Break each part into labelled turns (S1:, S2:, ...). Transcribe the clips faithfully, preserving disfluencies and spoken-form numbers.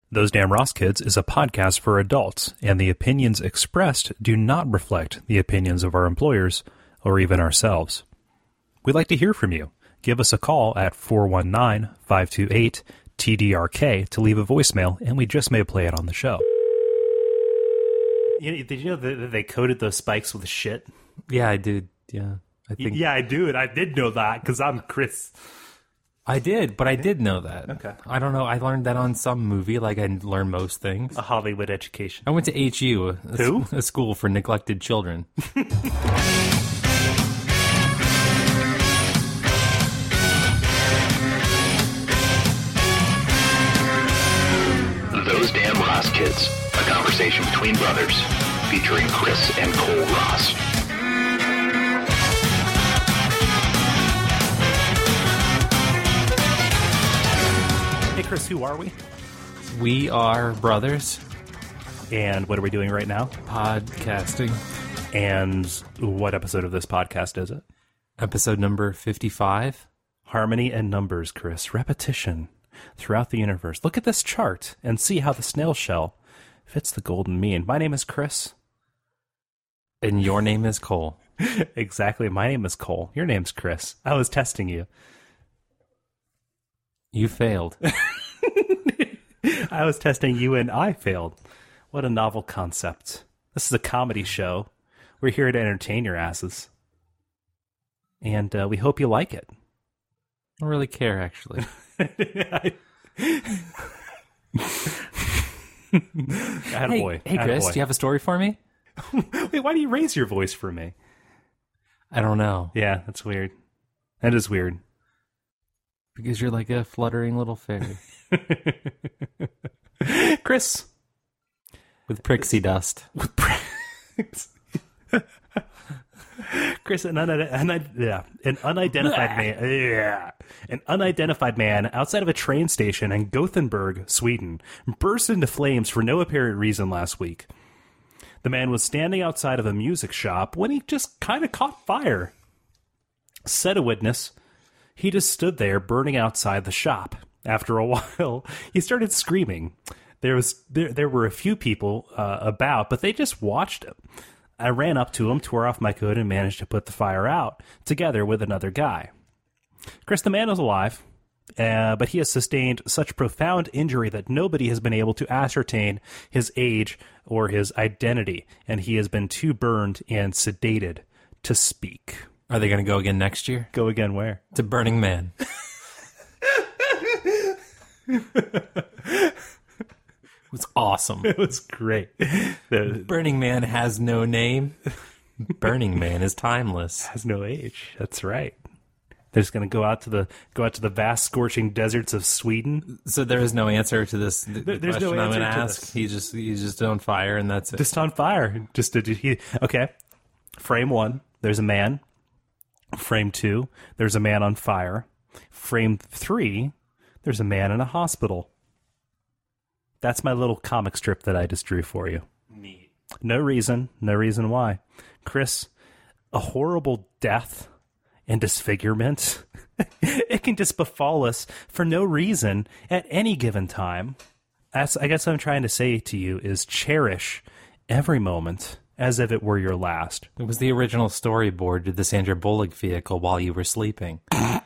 S1: Those Damn Ross Kids is a podcast for adults, and the opinions expressed do not reflect the opinions of our employers or even ourselves. We'd like to hear from you. Give us a call at four one nine, five two eight, T D R K to leave a voicemail, and we just may play it on the show. You know, did you know that they coated those spikes with shit?
S2: Yeah, I did. Yeah, I think.
S1: Yeah, I do, and I did know that because I'm Chris.
S2: I did, but I did know that.
S1: Okay.
S2: I don't know. I learned that on some movie, like I learn most things.
S1: A Hollywood education.
S2: I went to H U, a,
S1: Who?
S2: a school for neglected children.
S3: Those Damn Ross Kids, a conversation between brothers, featuring Chris and Cole Ross.
S1: Hey, Chris, who are we?
S2: We are brothers.
S1: And what are we doing right now?
S2: Podcasting.
S1: And what episode of this podcast is it?
S2: Episode number fifty-five.
S1: Harmony and numbers, Chris. Repetition throughout the universe. Look at this chart and see how the snail shell fits the golden mean. My name is Chris.
S2: And your name is Cole.
S1: Exactly. My name is Cole. Your name's Chris. I was testing you.
S2: You failed.
S1: I was testing you and I failed. What a novel concept. This is a comedy show. We're here to entertain your asses. And uh, we hope you like it.
S2: I don't really care, actually.
S1: Attaboy.
S2: Hey, hey Chris,
S1: Attaboy.
S2: do you have a story for me?
S1: Wait, why do you raise your voice for me?
S2: I don't know.
S1: Yeah, that's weird. That is weird.
S2: Because you're like a fluttering little fairy.
S1: Chris.
S2: With prixie dust.
S1: With pricks. Chris, an, un- an, yeah, an unidentified man, yeah, an unidentified man outside of a train station in Gothenburg, Sweden, burst into flames for no apparent reason last week. The man was standing outside of a music shop when he just kind of caught fire. Said a witness, he just stood there burning outside the shop. After a while, he started screaming. There was there, there were a few people uh, about, but they just watched him. I ran up to him, tore off my coat, and managed to put the fire out, together with another guy. Chris, the man is alive, uh, but he has sustained such profound injury that nobody has been able to ascertain his age or his identity, and he has been too burned and sedated to speak.
S2: Are they going to go again next year?
S1: Go again where?
S2: To Burning Man. It was awesome.
S1: It was great. The,
S2: Burning Man has no name. Burning Man is timeless.
S1: has no age. That's right. They're just going to go out to the go out to the vast, scorching deserts of Sweden.
S2: So there is no answer to this. The
S1: There- there's no
S2: question I'm
S1: answer
S2: going to
S1: to
S2: ask.
S1: this.
S2: He's just he's just on fire, and that's it.
S1: Just on fire. Just to, he, okay. Frame one, there's a man. Frame two, there's a man on fire. Frame three, there's a man in a hospital. That's my little comic strip that I just drew for you.
S2: Neat.
S1: No reason. No reason why. Chris, a horrible death and disfigurement, it can just befall us for no reason at any given time. As I guess what I'm trying to say to you is cherish every moment as if it were your last.
S2: It was the original storyboard to the Sandra Bullock vehicle while you were sleeping.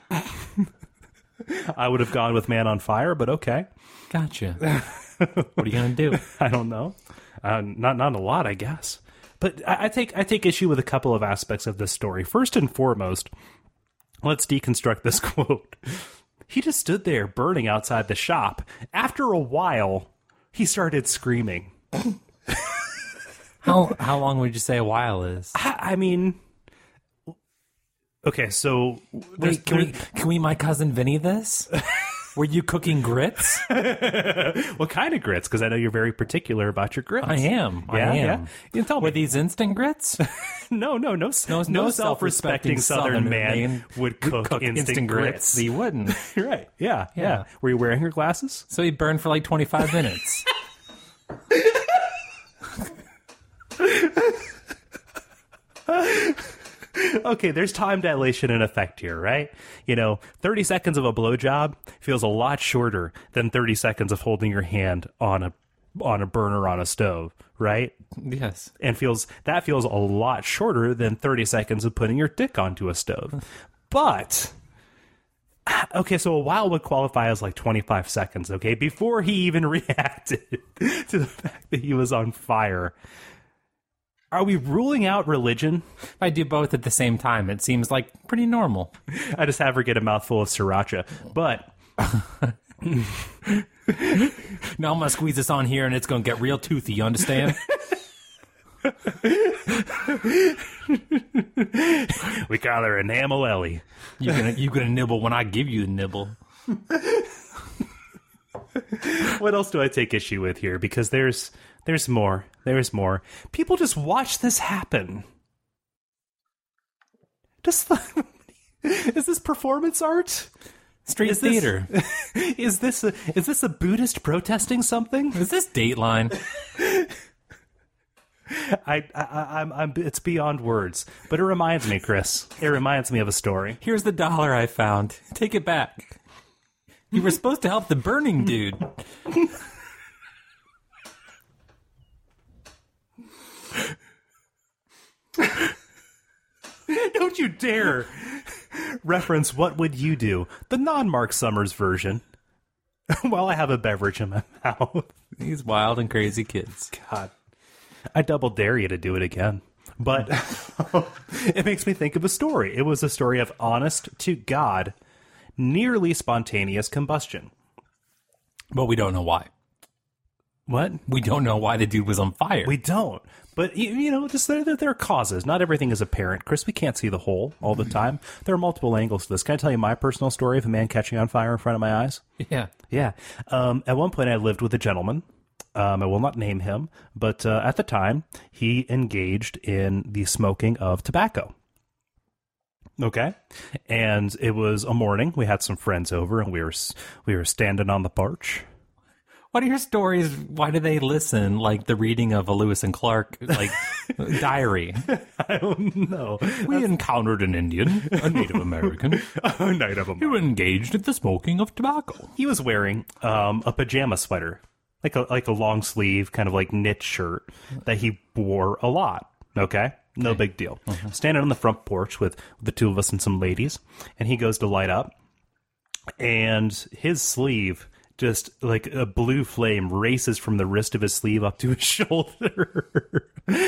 S1: I would have gone with Man on Fire, but okay.
S2: Gotcha. What are you going to do?
S1: I don't know. Uh, not not a lot, I guess. But I, I take I take issue with a couple of aspects of this story. First and foremost, let's deconstruct this quote. He just stood there burning outside the shop. After a while, he started screaming.
S2: How how long would you say a while is?
S1: I, I mean, okay, so there's,
S2: Wait, can we
S1: there's-
S2: can we my cousin Vinny this? Were you cooking grits?
S1: what kind of grits? Because I know you're very particular about your grits.
S2: I am. I
S1: Yeah,
S2: am.
S1: yeah. You can tell me.
S2: Were these instant grits?
S1: No, no, no, no, no self-respecting Southern man would cook, instant, grits.
S2: He wouldn't.
S1: You're right. Yeah, yeah,
S2: Yeah.
S1: Were you wearing your glasses?
S2: So he burned for like twenty-five minutes.
S1: okay, there's time dilation in effect here, right? You know, thirty seconds of a blowjob feels a lot shorter than thirty seconds of holding your hand on a on a burner on a stove, right?
S2: Yes.
S1: And feels that feels a lot shorter than thirty seconds of putting your dick onto a stove. But okay, so a while would qualify as like twenty-five seconds, okay? Before he even reacted to the fact that he was on fire. Are we ruling out religion?
S2: If I do both at the same time, it seems like pretty normal.
S1: I just have her get a mouthful of sriracha. But
S2: now I'm going to squeeze this on here and it's going to get real toothy, you understand?
S1: We call her Enamel Ellie.
S2: You're going you're gonna nibble when I give you the nibble.
S1: What else do I take issue with here? Because there's there's more. There's more. People just watch this happen. Just is this performance art?
S2: Street
S1: is
S2: theater.
S1: This, is this a is this a Buddhist protesting something?
S2: Is this Dateline?
S1: I, I I'm I'm it's beyond words. But it reminds me, Chris. It reminds me of a story.
S2: Here's the dollar I found. Take it back. You were supposed to help the burning dude.
S1: Don't you dare reference What Would You Do, the non-Mark Summers version, while I have a beverage in my mouth.
S2: These wild and crazy kids.
S1: God, I double dare you to do it again. But it makes me think of a story. It was a story of honest to God, nearly spontaneous combustion.
S2: But we don't know why.
S1: What?
S2: We don't know why the dude was on fire.
S1: We don't. But, you, you know, just there, there are causes. Not everything is apparent. Chris, we can't see the whole all the time. There are multiple angles to this. Can I tell you my personal story of a man catching on fire in front of my eyes?
S2: Yeah.
S1: Yeah. Um, at one point, I lived with a gentleman. Um, I will not name him. But uh, at the time, he engaged in the smoking of tobacco. Okay. And it was a morning. We had some friends over, and we were we were standing on the porch.
S2: What are your stories? Why do they listen like the reading of a Lewis and Clark like diary?
S1: I don't know.
S2: We That's... encountered an Indian, a Native American,
S1: a Native American
S2: who engaged in the smoking of tobacco.
S1: He was wearing um, a pajama sweater, like a like a long sleeve kind of like knit shirt that he wore a lot. Okay, no okay. big deal. Uh-huh. Standing on the front porch with the two of us and some ladies, and he goes to light up, and his sleeve. Just like a blue flame races from the wrist of his sleeve up to his shoulder.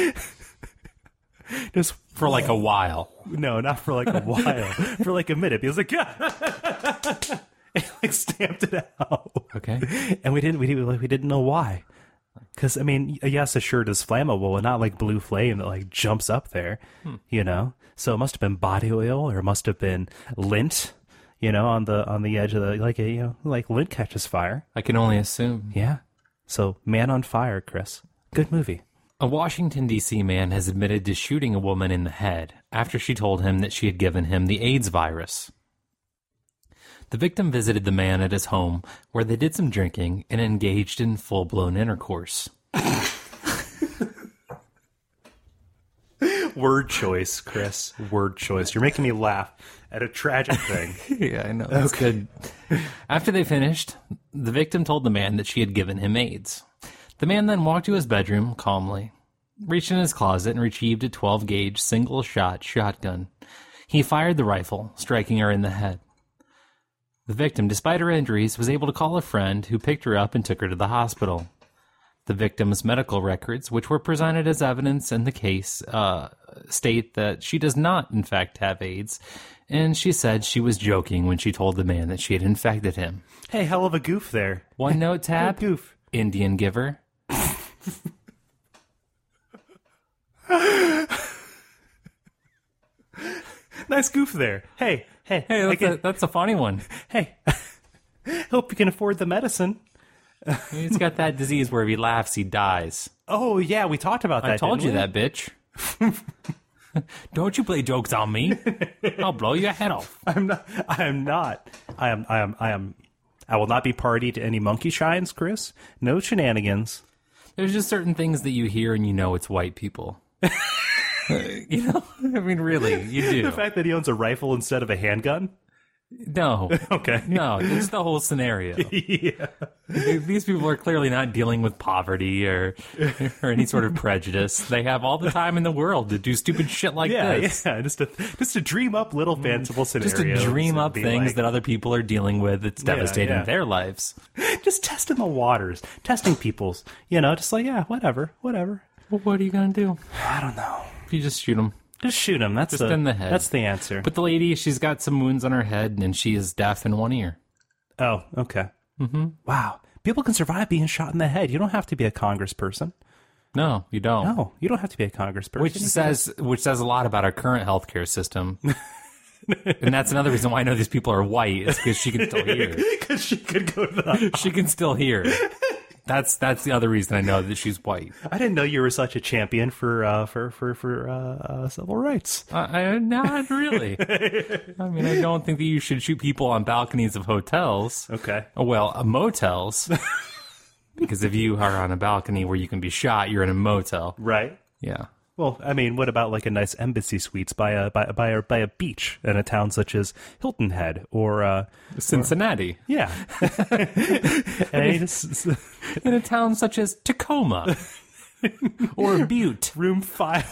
S1: Just
S2: for like a while.
S1: No, not for like a while. For like a minute. He was like, yeah. And like stamped it out.
S2: Okay.
S1: And we didn't we didn't we didn't know why. Because I mean, yes, a shirt is flammable, and not like blue flame that like jumps up there. Hmm. You know? So it must have been body oil, or it must have been lint. You know, on the on the edge of the like a you know like lint catches fire.
S2: I can only assume.
S1: Yeah. So, Man on Fire, Chris. Good movie.
S2: A Washington, D C man has admitted to shooting a woman in the head after she told him that she had given him the AIDS virus. The victim visited the man at his home, where they did some drinking and engaged in full-blown intercourse.
S1: Word choice, Chris. Word choice. You're making me laugh at a tragic thing.
S2: Yeah, I know. That's okay. Good. After they finished, the victim told the man that she had given him AIDS. The man then walked to his bedroom calmly, reached in his closet, and retrieved a twelve-gauge single-shot shotgun. He fired the rifle, striking her in the head. The victim, despite her injuries, was able to call a friend who picked her up and took her to the hospital. The victim's medical records, which were presented as evidence in the case, uh, state that she does not, in fact, have AIDS, and she said she was joking when she told the man that she had infected him.
S1: Hey, hell of a goof there.
S2: One note tab,
S1: goof.
S2: Indian giver.
S1: Nice goof there. Hey, hey.
S2: Hey, that's, a, that's a funny one.
S1: Hey, hope you can afford the medicine.
S2: He's got that disease where if he laughs, he dies.
S1: Oh, yeah, we talked about that,
S2: I told you
S1: we?
S2: that, bitch. Don't you play jokes on me. I'll blow your head off.
S1: I'm not. I am not. I am. I am. I am. I will not be party to any monkey shines, Chris. No shenanigans.
S2: There's just certain things that you hear and you know it's white people. You know, I mean, really, you do.
S1: The fact that he owns a rifle instead of a handgun?
S2: No.
S1: Okay.
S2: No, it's the whole scenario.
S1: Yeah.
S2: These people are clearly not dealing with poverty or or any sort of prejudice. They have all the time in the world to do stupid shit like
S1: Yeah,
S2: this.
S1: yeah. Just to, just to dream up little fanciful scenarios.
S2: Just to dream
S1: and
S2: up
S1: be
S2: things
S1: like-
S2: that other people are dealing with that's
S1: Yeah,
S2: devastating
S1: yeah.
S2: their lives.
S1: Just testing the waters. Testing people's. You know, just like, yeah, whatever. Whatever.
S2: Well, what are you going to do?
S1: I don't know.
S2: You just shoot them.
S1: Just shoot him. That's
S2: Just
S1: the,
S2: in the head.
S1: That's the answer.
S2: But the lady, she's got some wounds on her head, and she is deaf in one ear.
S1: Oh, okay. Mm-hmm. Wow. People can survive being shot in the head. You don't have to be a congressperson.
S2: No, you don't.
S1: No, you don't have to be a congressperson.
S2: Which says which says a lot about our current healthcare system. And that's another reason why I know these people are white, is because she can still hear.
S1: Because she could go to the...
S2: She can still hear. That's that's the other reason I know that she's white.
S1: I didn't know you were such a champion for uh, for for for uh, uh, civil rights.
S2: Uh, I, not really. I mean, I don't think that you should shoot people on balconies of hotels.
S1: Okay.
S2: Oh, well, uh, motels. Because if you are on a balcony where you can be shot, you're in a motel.
S1: Right.
S2: Yeah.
S1: Well, I mean, what about like a nice embassy suites by a by by a, by a beach in a town such as Hilton Head or uh,
S2: Cincinnati.
S1: yeah, and it's-
S2: In a town such as Tacoma. Or Butte.
S1: room five.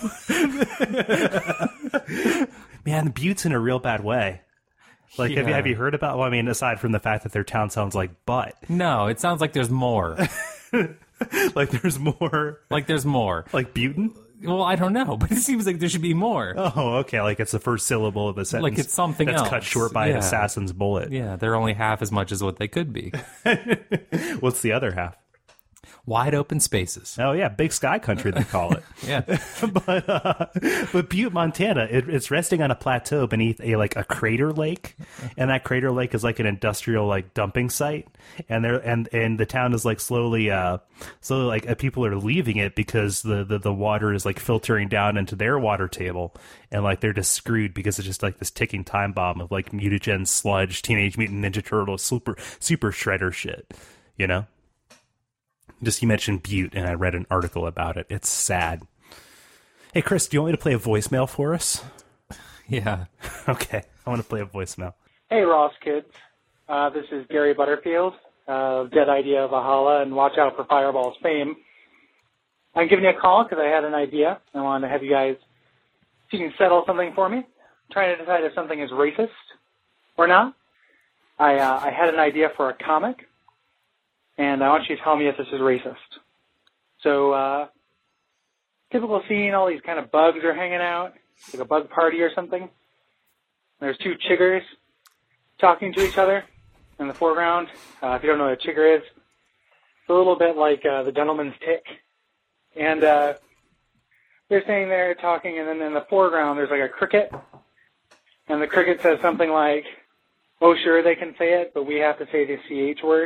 S1: Man, Butte's in a real bad way. Like, have you
S2: Yeah.
S1: have you heard about? Well, I mean, aside from the fact that their town sounds like butt,
S2: No, it sounds like there's more.
S1: like there's more,
S2: Like there's more.
S1: like Butin.
S2: Well, I don't know, but it seems like there should be more.
S1: Oh, okay. Like it's the first syllable of a sentence.
S2: Like it's something
S1: that's
S2: else.
S1: cut short by an
S2: Yeah.
S1: assassin's bullet.
S2: Yeah, they're only half as much as what they could be.
S1: What's the other half?
S2: Wide open spaces.
S1: Oh yeah, Big Sky Country they call it.
S2: Yeah.
S1: but uh, but Butte, Montana, it, it's resting on a plateau beneath a like a crater lake, and that crater lake is like an industrial like dumping site, and there and and the town is like slowly uh slowly like uh, people are leaving it because the, the the water is like filtering down into their water table, and like they're just screwed because it's just like this ticking time bomb of like mutagen sludge, Teenage Mutant Ninja Turtles, super super shredder shit, you know. Just you mentioned Butte, and I read an article about it. It's sad. Hey, Chris, do you want me to play a voicemail for us?
S2: Yeah.
S1: Okay, I want to play a voicemail.
S4: Hey, Ross kids. Uh, this is Gary Butterfield of Dead Idea Valhalla and Watch Out for Fireball's fame. I'm giving you a call because I had an idea. I wanted to have you guys, if you can settle something for me. I'm trying to decide if something is racist or not. I, uh, I had an idea for a comic, and I want you to tell me if this is racist. So, uh, typical scene, all these kind of bugs are hanging out, like a bug party or something. There's two chiggers talking to each other in the foreground. Uh, if you don't know what a chigger is, it's a little bit like uh, the gentleman's tick. And uh, they're sitting there talking, and then in the foreground there's like a cricket. And the cricket says something like, oh, sure, they can say it, but we have to say the C H word.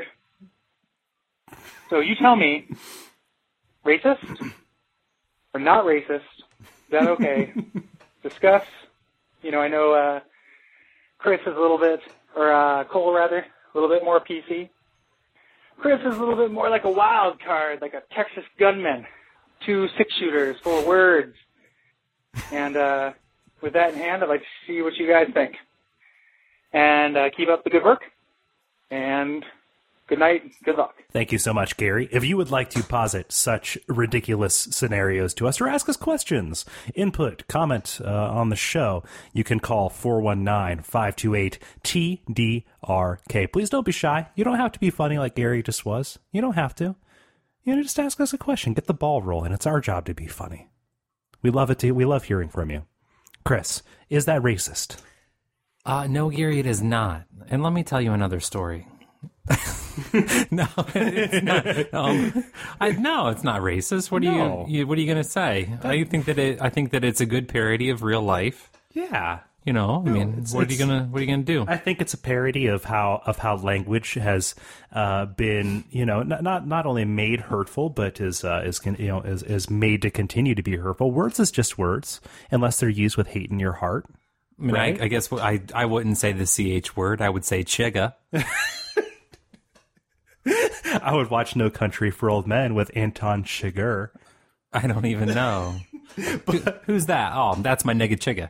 S4: So you tell me, racist or not racist? Is that okay? Discuss. You know, I know uh, Chris is a little bit, or uh, Cole rather, a little bit more P C. Chris is a little bit more like a wild card, like a Texas gunman. Two six-shooters, full of words. And uh, with that in hand, I'd like to see what you guys think. And uh, keep up the good work. And good night. Good luck.
S1: Thank you so much, Gary. If you would like to posit such ridiculous scenarios to us or ask us questions, input, comment uh, on the show, you can call four one nine, five two eight, T D R K. Please don't be shy. You don't have to be funny like Gary just was. You don't have to. You know, just ask us a question. Get the ball rolling. It's our job to be funny. We love it. To, we love hearing from you. Chris, is that racist?
S2: Uh, no, Gary, it is not. And let me tell you another story. No, it's not. Um, I, no, it's not racist. What are
S1: No.
S2: you, you? What are you going to say? I think that it. I think that it's a good parody of real life.
S1: Yeah.
S2: You know, I mean,
S1: it's-
S2: what are you
S1: it's-
S2: gonna What are you gonna do?
S1: I think it's a parody of how of how language has uh, been, you know, not not, not only made hurtful, but is uh, is con- you know is, is made to continue to be hurtful. Words is just words, unless they're used with hate in your heart.
S2: I mean,
S1: right?
S2: I, I guess I I wouldn't say the C H word. I would say chigga.
S1: I would watch No Country for Old Men with Anton Chigurh.
S2: I don't even know. But, Who's that? Oh, that's my nigga chigga.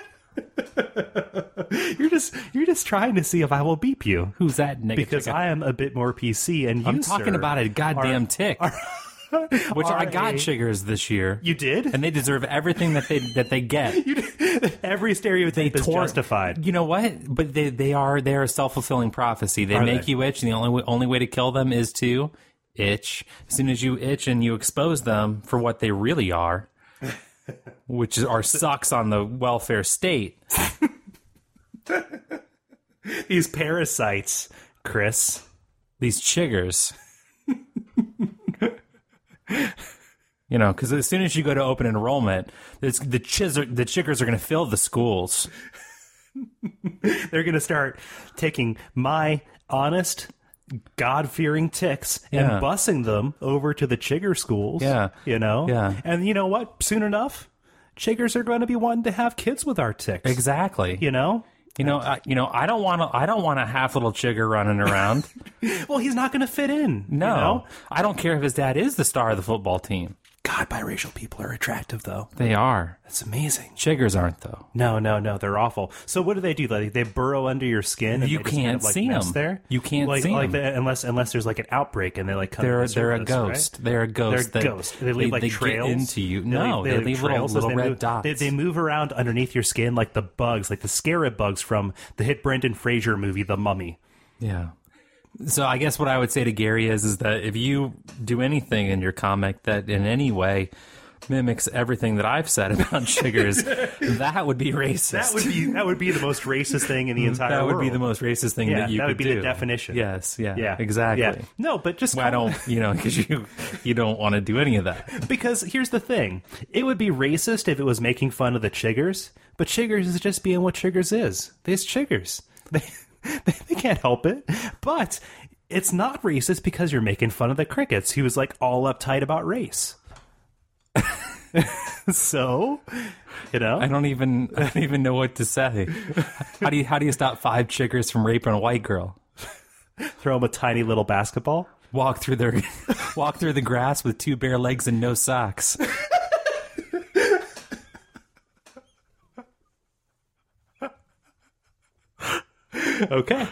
S1: You're just you're just trying to see if I will beep you.
S2: Who's that nigga
S1: Because
S2: chigga?
S1: I am a bit more P C, and you,
S2: I'm talking
S1: sir,
S2: about a goddamn
S1: are-
S2: tick. Which
S1: are
S2: I got
S1: a-
S2: chiggers this year.
S1: You did?
S2: And they deserve everything that they that they get.
S1: You did. Every stereotype is
S2: tore-
S1: justified.
S2: You know what? But they they are they are a self fulfilling prophecy. They
S1: Are
S2: make
S1: they?
S2: you itch, and the only way, only way to kill them is to itch. As soon as you itch and you expose them for what they really are, which is, are sucks on the welfare state.
S1: These parasites, Chris.
S2: These chiggers. You know, because as soon as you go to open enrollment, it's, the chiz are, the chiggers are going to fill the schools.
S1: They're going to start taking my honest, God-fearing ticks and
S2: Yeah.
S1: busing them over to the chigger schools.
S2: Yeah.
S1: You know?
S2: Yeah.
S1: And you know what? Soon enough, chiggers are going to be wanting to have kids with our ticks.
S2: Exactly.
S1: You know?
S2: You know, I, you know, I don't want to. I don't want a half little chigger running around.
S1: Well, he's not going to fit in.
S2: No,
S1: You know?
S2: I don't care if his dad is the star of the football team.
S1: God, biracial people are attractive, though.
S2: They are.
S1: That's amazing.
S2: Chiggers aren't though.
S1: No, no, no. They're awful. So what do they do? Like they burrow under your skin. And
S2: You
S1: they just kind
S2: can't
S1: of, like,
S2: see
S1: nest
S2: 'em.
S1: there.
S2: You can't
S1: like,
S2: see
S1: like
S2: 'em.
S1: the, unless unless there's like an outbreak and they like come.
S2: They're
S1: to the
S2: they're a
S1: surface,
S2: ghost.
S1: right?
S2: They're a ghost.
S1: They're
S2: that-
S1: ghosts. They leave like
S2: they
S1: trails
S2: get into you.
S1: They
S2: No,
S1: leave,
S2: they,
S1: leave
S2: leave little
S1: trails as
S2: little
S1: they
S2: red
S1: move,
S2: dots.
S1: They, they move around underneath your skin like the bugs, like the scarab bugs from the hit Brendan Fraser movie, The Mummy.
S2: Yeah. So I guess what I would say to Gary is, is that if you do anything in your comic that in any way mimics everything that I've said about chiggers, that would be racist.
S1: That would be that would be the most racist thing in the entire
S2: that
S1: world.
S2: would be the most racist thing
S1: Yeah,
S2: that you
S1: that
S2: could
S1: would be
S2: do.
S1: the definition.
S2: Yes. Yeah.
S1: Yeah,
S2: Exactly.
S1: Yeah. No, but just
S2: Well, I
S1: call-
S2: don't, you know, because you you don't want to do any of that.
S1: Because here's the thing. It would be racist if it was making fun of the chiggers, but chiggers is just being what chiggers is. They's chiggers. They, they, they can't help it. But it's not racist because you're making fun of the crickets, who was like all uptight about race. So, you know,
S2: I don't even I don't even know what to say. How do you how do you stop five chiggers from raping a white girl?
S1: throw them a tiny little basketball.
S2: Walk through their walk through the grass with two bare legs and no socks.
S1: Okay.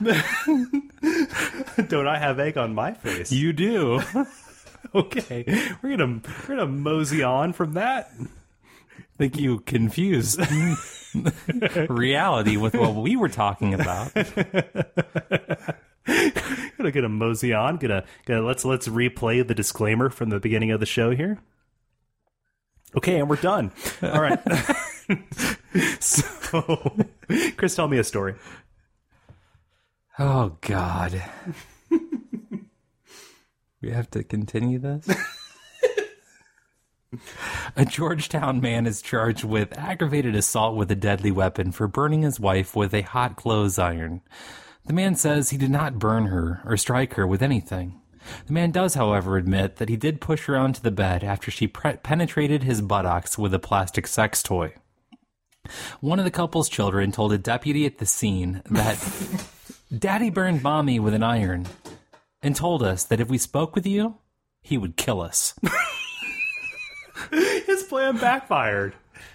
S1: Don't I have egg on my face?
S2: You do.
S1: Okay. We're gonna we're gonna mosey on from that.
S2: Think you confused reality with what we were talking about.
S1: Gonna get a mosey on. Gonna gonna let's let's replay the disclaimer from the beginning of the show here. Okay, and we're done. All right. So, Chris, tell me a story.
S2: Oh God. We have to continue this? A Georgetown man is charged with aggravated assault with a deadly weapon for burning his wife with a hot clothes iron. The man says he did not burn her or strike her with anything. The man does, however, admit that he did push her onto the bed after she pre- penetrated his buttocks with a plastic sex toy. One of the couple's children told a deputy at the scene that Daddy burned Mommy with an iron and told us that if we spoke with you, he would kill us.
S1: His plan backfired.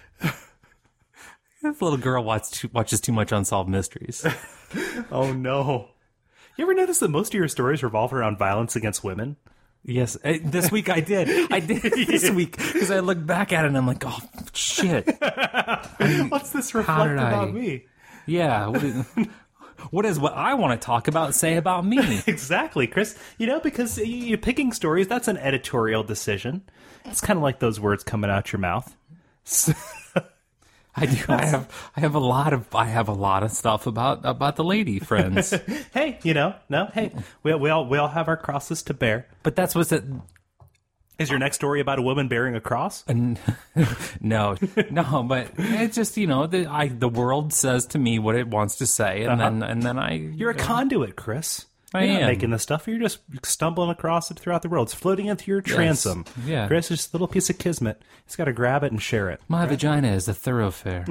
S2: This little girl watch too, watches too much Unsolved Mysteries.
S1: Oh no. You ever notice that most of your stories revolve around violence against women?
S2: Yes, eh, this week I did. I did this week because I looked back at it and I'm like, oh, shit.
S1: What's this
S2: How
S1: reflect
S2: did I-
S1: about me?
S2: Yeah. What is, what is what I want to talk about say about me?
S1: Exactly, Chris. You know, because y- you're picking stories, that's an editorial decision. It's kind of like those words coming out your mouth.
S2: I do. I have. I have a lot of. I have a lot of stuff about about the lady friends.
S1: Hey, you know, no, hey, we, we all we all have our crosses to bear.
S2: But that's what's it.
S1: Is your next story about a woman bearing a cross?
S2: No, no, but it's just, you know, the I the world says to me what it wants to say, and
S1: Uh-huh.
S2: then and then I.
S1: You're a conduit, Chris.
S2: I
S1: You're not
S2: am.
S1: making this stuff. You're just stumbling across it throughout the world. It's floating into your transom.
S2: Yeah.
S1: Chris is just a little piece of kismet. He's got to grab it and share it.
S2: My vagina is a thoroughfare.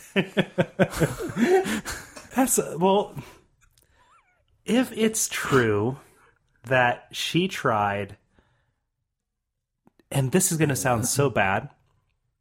S1: That's uh, well. If it's true that she tried, and this is going to sound so bad,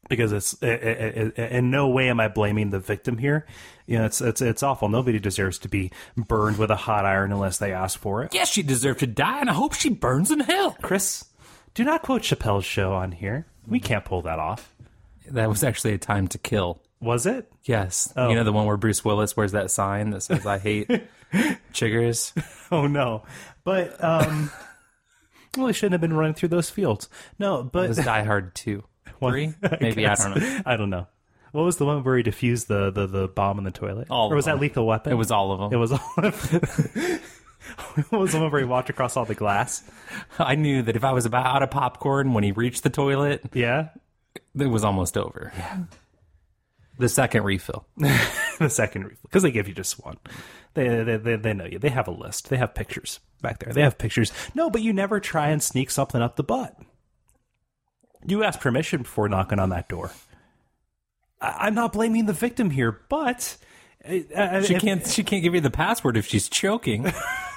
S1: because it's it, it, it, in no way am I blaming the victim here. You know, it's it's it's awful. Nobody deserves to be burned with a hot iron unless they ask for it.
S2: Yes, she deserved to die, and I hope she burns in hell.
S1: Chris, do not quote Chappelle's Show on here. We can't pull that off.
S2: That was actually A Time to Kill.
S1: Was it?
S2: Yes.
S1: Oh.
S2: You know the one where Bruce Willis wears that sign that says, I hate chiggers?
S1: Oh, no. But, um, well, he shouldn't have been running through those fields. No, but...
S2: It was Die Hard two. Three? Maybe, I don't know.
S1: I don't know. What was the one where he defused the, the, the bomb in the toilet?
S2: All
S1: or was
S2: of them.
S1: that Lethal Weapon?
S2: It was all of them.
S1: It was all of them. What was the one where he walked across all the glass?
S2: I knew that if I was about out of popcorn when he reached the toilet,
S1: Yeah?
S2: it was almost over. Yeah. The second refill.
S1: The second refill. Because they give you just one. They, they, they, they know you. They have a list. They have pictures back there. They have pictures. No, but you never try and sneak something up the butt. You ask permission before knocking on that door. I, I'm not blaming the victim here, but... Uh,
S2: She
S1: if-
S2: can't. She can't give you the password if she's choking.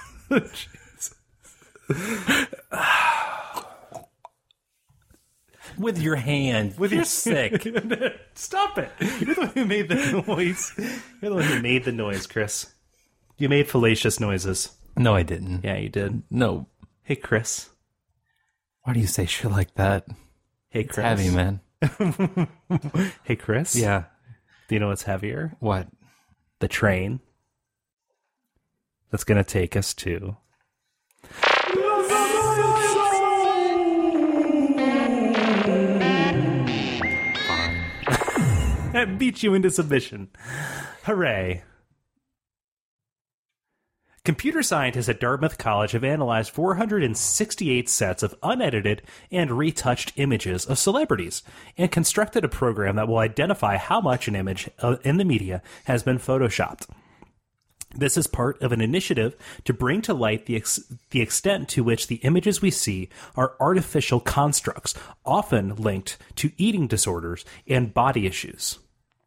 S2: With your hand. With You're sick.
S1: Stop it! You're the one who made the noise. You're the one who made the noise, Chris. You made fallacious noises.
S2: No, I didn't.
S1: Yeah, you did.
S2: No.
S1: Hey, Chris.
S2: Why do you say shit like that?
S1: Hey,
S2: It's
S1: Chris.
S2: heavy, man.
S1: Hey, Chris.
S2: Yeah.
S1: Do you know what's heavier?
S2: What?
S1: The train that's going to take us to... That beat you into submission. Hooray. Computer scientists at Dartmouth College have analyzed four hundred sixty-eight sets of unedited and retouched images of celebrities and constructed a program that will identify how much an image uh, in the media has been photoshopped. This is part of an initiative to bring to light the ex- the extent to which the images we see are artificial constructs, often linked to eating disorders and body issues.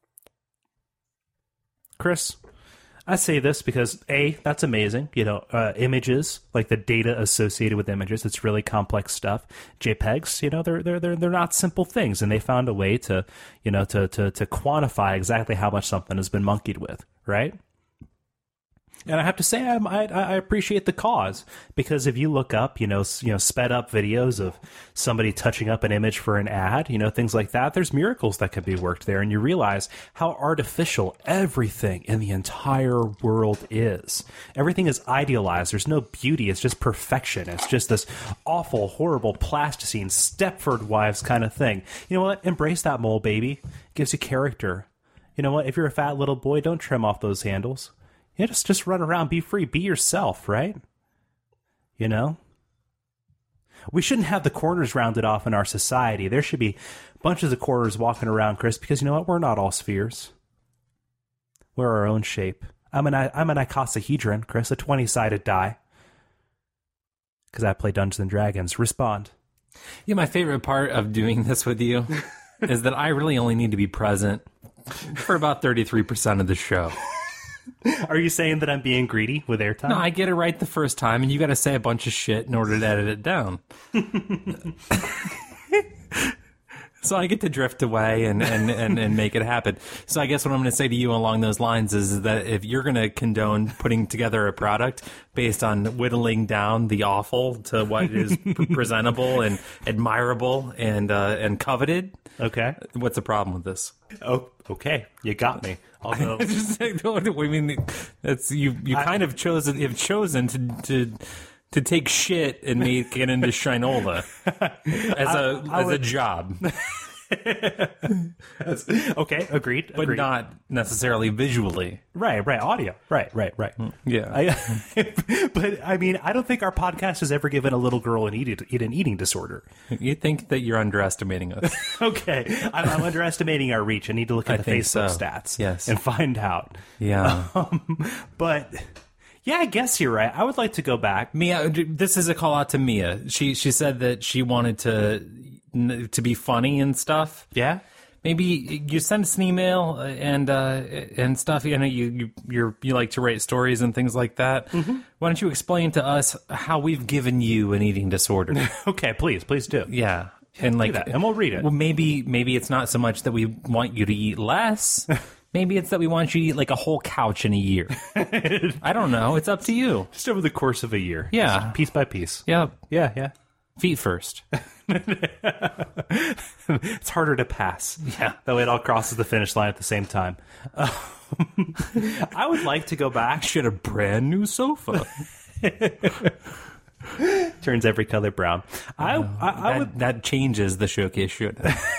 S1: Chris, I say this because, A, that's amazing. You know, uh, images, like the data associated with images, it's really complex stuff. JPEGs, you know, they're they're they're they're not simple things, and they found a way to, you know, to to to quantify exactly how much something has been monkeyed with, right? And I have to say, I'm, I I appreciate the cause, because if you look up, you know, s- you know, sped up videos of somebody touching up an image for an ad, you know, things like that, there's miracles that could be worked there, and you realize how artificial everything in the entire world is. Everything is idealized. There's no beauty. It's just perfection. It's just this awful, horrible plasticine Stepford Wives kind of thing. You know what? Embrace that mole, baby. Gives you character. You know what? If you're a fat little boy, don't trim off those handles. Yeah, just, just run around, be free, be yourself, right? You know? We shouldn't have the corners rounded off in our society. There should be bunches of corners walking around, Chris, because you know what? We're not all spheres. We're our own shape. I'm an I'm an icosahedron, Chris, a twenty-sided die. Because I play Dungeons and Dragons. Respond.
S2: Yeah, my favorite part of doing this with you is that I really only need to be present for about thirty-three percent of the show.
S1: Are you saying that I'm being greedy with airtime?
S2: No, I get it right the first time, and you got to say a bunch of shit in order to edit it down. So I get to drift away and, and, and, and make it happen. So I guess what I'm going to say to you along those lines is that if you're going to condone putting together a product based on whittling down the awful to what is presentable and admirable and uh, and coveted,
S1: Okay.
S2: what's the problem with this?
S1: Oh, okay. You got me. Although,
S2: Just like, what do you mean? That's you. You
S1: I-
S2: kind of chosen. You've chosen to to to take shit and make it into Shinola as a
S1: I
S2: as a
S1: would-
S2: job,
S1: okay, agreed.
S2: but
S1: agreed.
S2: not necessarily visually.
S1: Right, right. Audio. Right, right, right.
S2: Yeah.
S1: I, but I mean, I don't think our podcast has ever given a little girl an eating, an eating disorder.
S2: You think that you're underestimating us?
S1: Okay, I'm, I'm underestimating our reach. I need to look at
S2: I
S1: the
S2: think
S1: Facebook
S2: so.
S1: stats,
S2: Yes.
S1: and find out.
S2: Yeah.
S1: Um, but yeah, I guess you're right. I would like to go back.
S2: Mia, this is a call out to Mia. She she said that she wanted to to be funny and stuff.
S1: Yeah.
S2: Maybe you send us an email and uh, and stuff. You know, you you you're, you like to write stories and things like that. Mm-hmm. Why don't you explain to us how we've given you an eating disorder?
S1: Okay, please, please do.
S2: Yeah, and like,
S1: do that, and we'll read it.
S2: Well, maybe maybe it's not so much that we want you to eat less. Maybe it's that we want you to eat like a whole couch in a year. I don't know. It's up to you.
S1: Just over the course of a year.
S2: Yeah.
S1: Just piece by piece.
S2: Yep.
S1: Yeah, yeah.
S2: Feet first.
S1: It's harder to pass.
S2: Yeah.
S1: That way it all crosses the finish line at the same time. Um, I would like to go back.
S2: Should a brand new sofa.
S1: Turns every color brown. I, I, I
S2: that,
S1: would.
S2: that changes the showcase should.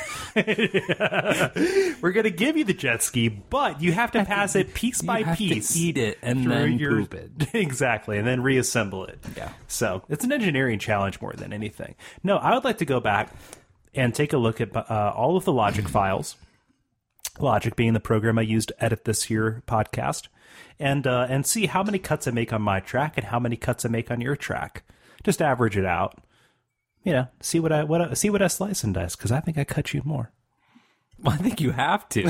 S1: We're gonna give you the jet ski, but you have to pass it piece by
S2: you have
S1: piece.
S2: to eat it and
S1: through
S2: then
S1: your-
S2: poop it.
S1: Exactly, and then reassemble it.
S2: Yeah.
S1: So it's an engineering challenge more than anything. No, I would like to go back and take a look at uh, all of the Logic files. Logic being the program I used to edit this here podcast, and uh, and see how many cuts I make on my track and how many cuts I make on your track. Just average it out. You know, see what I what I, see what I slice and dice, because I think I cut you more.
S2: Well, I think you have to.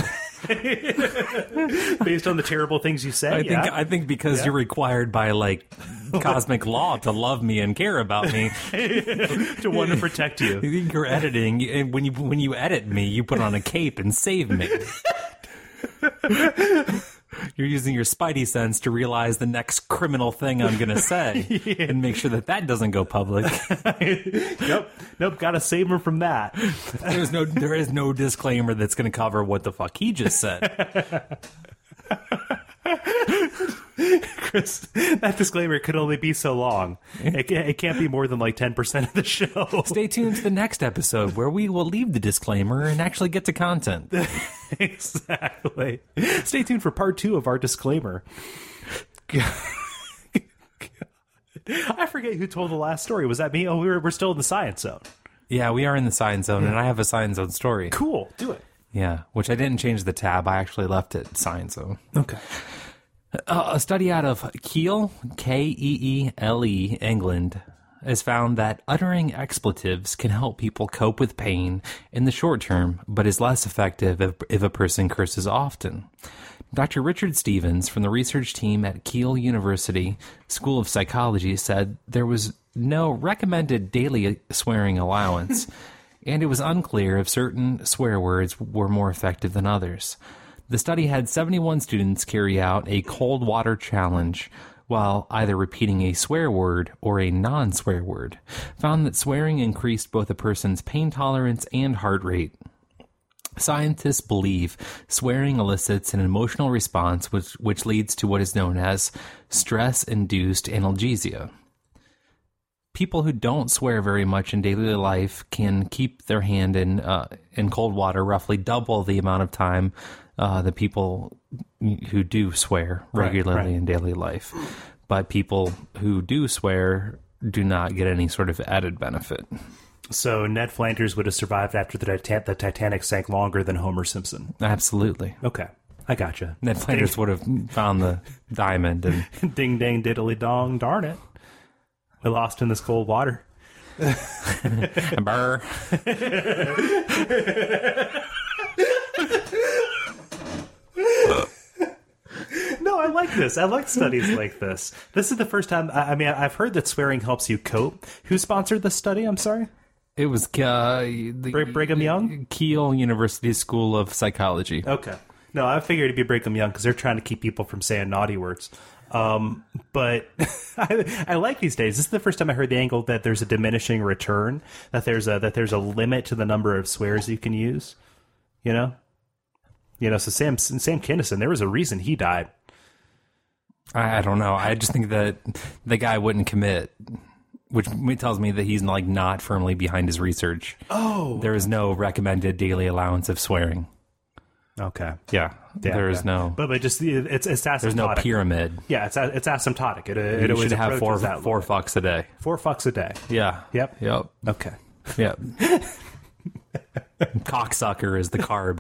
S1: Based on the terrible things you say.
S2: I
S1: yeah.
S2: think I think because
S1: Yeah.
S2: you're required by like cosmic law to love me and care about me.
S1: To want to protect you.
S2: You're editing, and when you when you edit me, you put on a cape and save me. You're using your spidey sense to realize the next criminal thing I'm going to say yeah. and make sure that that doesn't go public.
S1: Nope, nope, gotta save him from that.
S2: There's no, there is no disclaimer that's going to cover what the fuck he just said.
S1: Chris, that disclaimer could only be so long. It, ca- it can't be more than like ten percent of the show.
S2: Stay tuned to the next episode where we will leave the disclaimer and actually get to content.
S1: Exactly. Stay tuned for part two of our disclaimer. I forget who told the last story. Was that me? Oh, we were, we're still in the science zone.
S2: Yeah, we are in the science zone, and I have a science zone story.
S1: Cool. Do it.
S2: Yeah, which I didn't change the tab. I actually left it science zone.
S1: Okay.
S2: Uh, a study out of Kiel, K E E L E, England, has found that uttering expletives can help people cope with pain in the short term, but is less effective if, if a person curses often. Doctor Richard Stevens from the research team at Kiel University School of Psychology said there was no recommended daily swearing allowance, and it was unclear if certain swear words were more effective than others. The study had seventy-one students carry out a cold water challenge while either repeating a swear word or a non-swear word, found that swearing increased both a person's pain tolerance and heart rate. Scientists believe swearing elicits an emotional response which, which leads to what is known as stress-induced analgesia. People who don't swear very much in daily life can keep their hand in uh, in cold water roughly double the amount of time uh, the people who do swear regularly
S1: right, right.
S2: in daily life. But people who do swear do not get any sort of added benefit.
S1: So Ned Flanders would have survived after the, Titan- the Titanic sank longer than Homer Simpson.
S2: Absolutely.
S1: Okay. I gotcha.
S2: Ned Flanders would have found the diamond. And
S1: Ding, dang, diddly dong, darn it. We lost in this cold water.
S2: Burr.
S1: No, I like this. I like studies like this. This is the first time. I, I mean, I've heard that swearing helps you cope. Who sponsored this study? I'm sorry.
S2: It was uh, the
S1: Br- Brigham Young?
S2: Kiel University School of Psychology.
S1: Okay. No, I figured it'd be Brigham Young because they're trying to keep people from saying naughty words. Um, but I, I like these days. This is the first time I heard the angle that there's a diminishing return, that there's a that there's a limit to the number of swears you can use. You know, you know. So Sam Sam Kinison, there was a reason he died.
S2: I, I don't know. I just think that the guy wouldn't commit, which tells me that he's like not firmly behind his research.
S1: Oh,
S2: there is no recommended daily allowance of swearing.
S1: Okay.
S2: Yeah,
S1: Yeah,
S2: there is
S1: yeah.
S2: no.
S1: But but just it's it's asymptotic.
S2: There's no pyramid.
S1: Yeah, it's it's asymptotic. It it
S2: You
S1: always
S2: should have four
S1: approaches that
S2: four
S1: limit.
S2: fucks a day.
S1: Four fucks a day.
S2: Yeah.
S1: Yep.
S2: Yep.
S1: Okay.
S2: Yep. Cocksucker is the carb.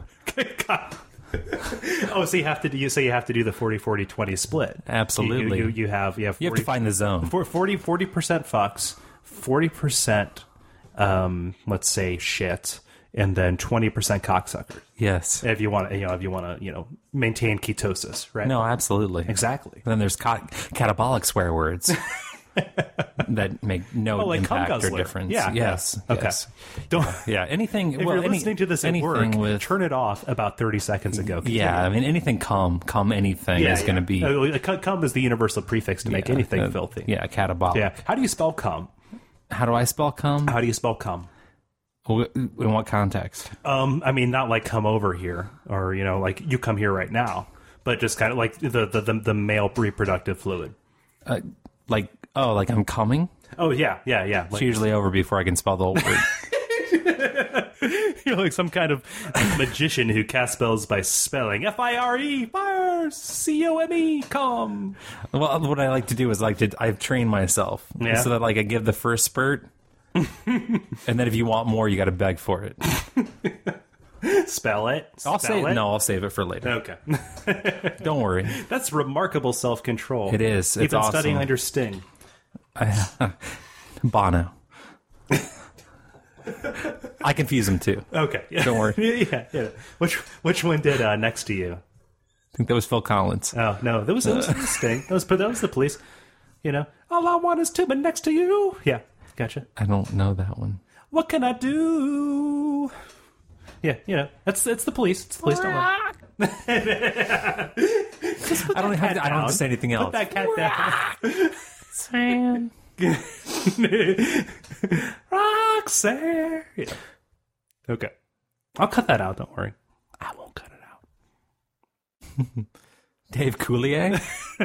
S1: Oh, so you have to do. So you have to do the forty forty twenty split.
S2: Absolutely.
S1: You, you, you have you have forty,
S2: You have to find the zone.
S1: forty percent fucks, forty percent, um, let's say shit, and then twenty percent cocksuckers.
S2: Yes.
S1: If you want to, you know, if you want to, you know, maintain ketosis, right?
S2: No, absolutely.
S1: Exactly.
S2: Then there's cat- catabolic swear words. that make no
S1: Oh, like cum
S2: impact or
S1: guzzler.
S2: difference.
S1: Yeah.
S2: Yes.
S1: yeah. Okay.
S2: Yes.
S1: Don't.
S2: Yeah. Anything.
S1: If
S2: well,
S1: you're
S2: any-
S1: listening to this at
S2: anything
S1: work,
S2: with,
S1: turn it off about thirty seconds ago. Continue.
S2: yeah. I mean, anything cum, cum anything
S1: Yeah,
S2: is
S1: yeah.
S2: going to be
S1: Uh, cum- cum is the universal prefix to make
S2: yeah,
S1: anything
S2: uh,
S1: filthy.
S2: Yeah, catabolic.
S1: Yeah. How do you spell cum?
S2: How do I spell cum?
S1: How do you spell cum?
S2: Wh- In what context?
S1: Um, I mean, not like come over here or, you know, like you come here right now, but just kind of like the, the, the, the male reproductive fluid.
S2: Uh, like, oh, like I'm coming?
S1: Oh, yeah, yeah, yeah.
S2: It's
S1: Like,
S2: usually over before I can spell the whole word.
S1: you're like some kind of magician who casts spells by spelling F I R E, fire, C O M E, cum.
S2: Well, what I like to do is like to I've trained myself
S1: Yeah.
S2: so that like I give the first spurt, and then if you want more, you got to beg for it.
S1: Spell it.
S2: I'll
S1: Spell
S2: save
S1: it.
S2: no, I'll save it for later.
S1: Okay.
S2: Don't worry.
S1: That's remarkable self-control.
S2: It is.
S1: You've
S2: It's
S1: been
S2: awesome.
S1: studying under Sting.
S2: Bono. I confuse them too.
S1: Okay. Yeah.
S2: Don't worry.
S1: yeah, yeah. Which which one did uh, Next to You?
S2: I think that was Phil Collins.
S1: Oh, no. That was, that was Sting. That was, that was the Police. You know, all I want is to be next to you. Yeah. Gotcha.
S2: I don't know that one.
S1: What can I do? Yeah, you know, that's it's the Police. It's the Police. Don't worry.
S2: I don't have to, I don't have
S1: down.
S2: to say anything
S1: Put
S2: else.
S1: that cat down.
S2: Sam.
S1: Roxanne. Yeah. Okay. I'll cut that out. Don't worry. I won't cut it out.
S2: Dave Coulier?